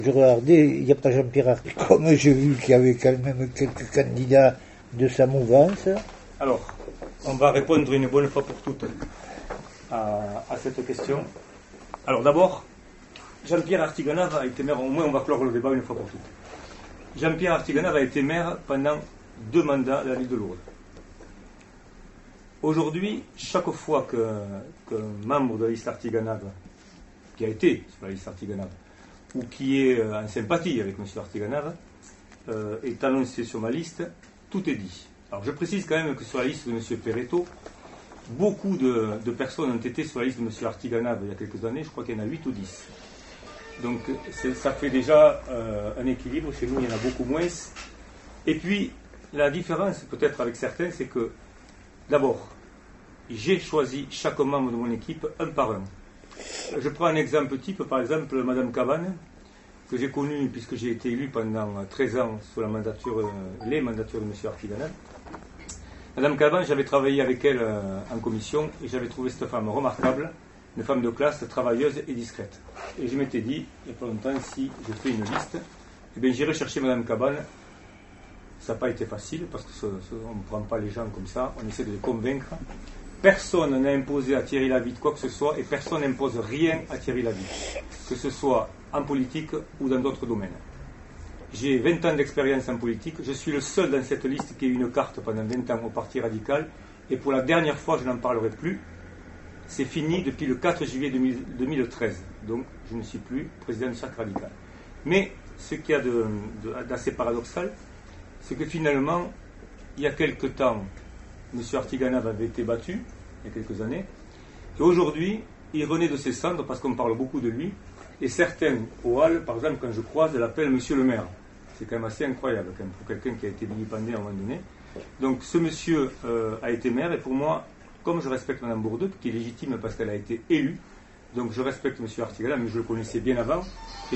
Je regardais, il n'y a pas Jean-Pierre Artiganave. Comme j'ai vu qu'il y avait quand même quelques candidats de sa mouvance. Alors, on va répondre une bonne fois pour toutes à cette question. Alors d'abord, Jean-Pierre Artiganave a été maire, au moins on va clore le débat une fois pour toutes. Jean-Pierre Artiganave a été maire pendant 2 mandats de la ville de Lourdes. Aujourd'hui, chaque fois qu'un membre de la liste Artiganave, qui a été sur la liste Artiganave, ou qui est en sympathie avec M. Artiganave, est annoncé sur ma liste, tout est dit. Alors je précise quand même que sur la liste de M. Perretto, beaucoup de personnes ont été sur la liste de M. Artiganave il y a quelques années, je crois qu'il y en a 8 ou 10. Donc ça fait déjà un équilibre, chez nous il y en a beaucoup moins. Et puis la différence peut-être avec certains, c'est que d'abord, j'ai choisi chaque membre de mon équipe un par un. Je prends un exemple type, par exemple Mme Cabane, que j'ai connue puisque j'ai été élu pendant 13 ans sous les mandatures de M. Artiganave. Mme Cabane, j'avais travaillé avec elle en commission et j'avais trouvé cette femme remarquable, une femme de classe, travailleuse et discrète. Et je m'étais dit, il n'y a pas longtemps, si je fais une liste, eh bien j'irai chercher Mme Cabane. Ça n'a pas été facile parce qu'on ne prend pas les gens comme ça, on essaie de les convaincre. Personne n'a imposé à Thierry Lavitte quoi que ce soit et personne n'impose rien à Thierry Lavitte, que ce soit en politique ou dans d'autres domaines. J'ai 20 ans d'expérience en politique, je suis le seul dans cette liste qui a eu une carte pendant 20 ans au Parti Radical et pour la dernière fois je n'en parlerai plus. C'est fini depuis le 4 juillet 2013, donc je ne suis plus président du Cercle Radical. Mais ce qu'il y a d'assez paradoxal, c'est que finalement, il y a quelque temps, M. Artiganave avait été battu, il y a quelques années, et aujourd'hui, il renaît de ses cendres parce qu'on parle beaucoup de lui, et certains, au hall, par exemple, quand je croise, l'appellent Monsieur le maire. C'est quand même assez incroyable quand même, pour quelqu'un qui a été vilipendé à un moment donné. Donc ce monsieur a été maire, et pour moi, comme je respecte Mme Bourdeux, qui est légitime parce qu'elle a été élue, donc je respecte M. Artiganave, mais je le connaissais bien avant, et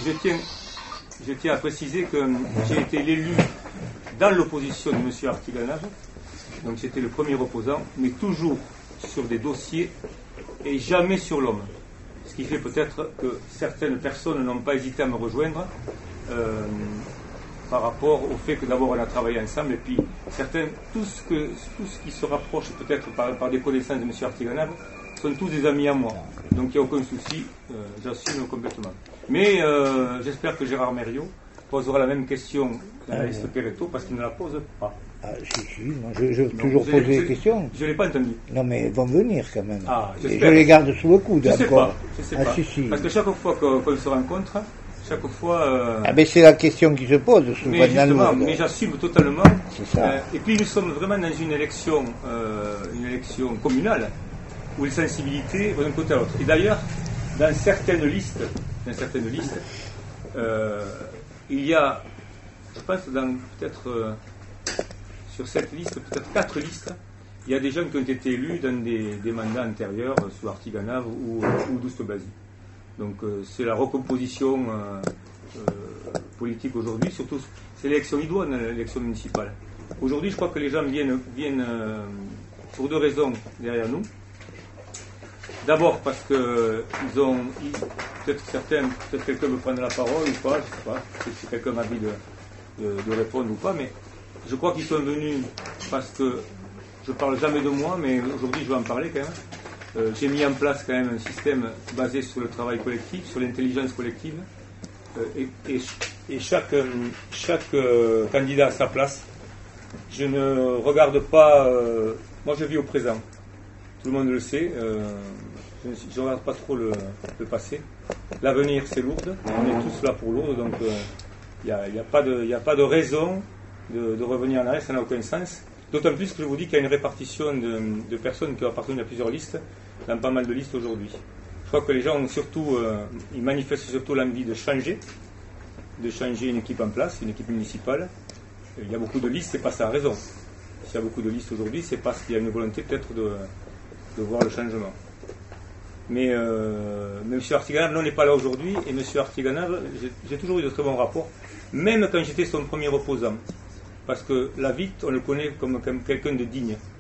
je tiens à préciser que j'ai été l'élu dans l'opposition de M. Artiganave, donc j'étais le premier opposant, mais toujours sur des dossiers et jamais sur l'homme. Ce qui fait peut-être que certaines personnes n'ont pas hésité à me rejoindre par rapport au fait que d'abord on a travaillé ensemble, et puis certains, tout ce qui se rapproche peut-être par des connaissances de M. Artiganave, sont tous des amis à moi. Donc il n'y a aucun souci, j'assume complètement. Mais j'espère que Gérard Mériot posera la même question dans la liste Perretto, parce qu'il ne la pose pas. Ah, si, moi je toujours poser des questions. Je ne l'ai pas entendu. Non, mais elles vont venir quand même. Ah, et je les garde sous le coude encore. Je sais pas. Si. Parce que chaque fois qu'on se rencontre, chaque fois... Ah ben c'est la question qui se pose souvent dans le monde. Mais j'assume totalement. C'est ça. Et puis nous sommes vraiment dans une élection communale, où les sensibilités vont d'un côté à l'autre. Et d'ailleurs, dans certaines listes, il y a, je pense, peut-être sur cette liste, peut-être 4 listes, il y a des gens qui ont été élus dans des mandats antérieurs, sous Artiganave ou Douste-Blazy. Donc c'est la recomposition politique aujourd'hui, surtout c'est l'élection idoine, l'élection municipale. Aujourd'hui, je crois que les gens viennent pour 2 raisons derrière nous. D'abord parce que peut-être quelqu'un veut prendre la parole ou pas, je ne sais pas, si quelqu'un a envie de répondre ou pas, mais je crois qu'ils sont venus parce que je ne parle jamais de moi, mais aujourd'hui je vais en parler quand même. J'ai mis en place quand même un système basé sur le travail collectif, sur l'intelligence collective, et chaque candidat à sa place. Je ne regarde pas, moi je vis au présent, tout le monde le sait, je ne regarde pas trop le passé. L'avenir c'est Lourdes, on est tous là pour Lourdes, donc il n'y a pas de raison de revenir en arrière, ça n'a aucun sens. D'autant plus que je vous dis qu'il y a une répartition de personnes qui appartiennent à plusieurs listes, dans pas mal de listes aujourd'hui. Je crois que les gens ont surtout, ils manifestent surtout l'envie de changer une équipe en place, une équipe municipale. Il y a beaucoup de listes, c'est pas ça la raison. S'il y a beaucoup de listes aujourd'hui, c'est parce qu'il y a une volonté peut-être de voir le changement. Mais M. Artiganave n'est pas là aujourd'hui, et M. Artiganave, j'ai toujours eu de très bons rapports, même quand j'étais son premier opposant. Parce que Lavitte, on le connaît comme quelqu'un de digne.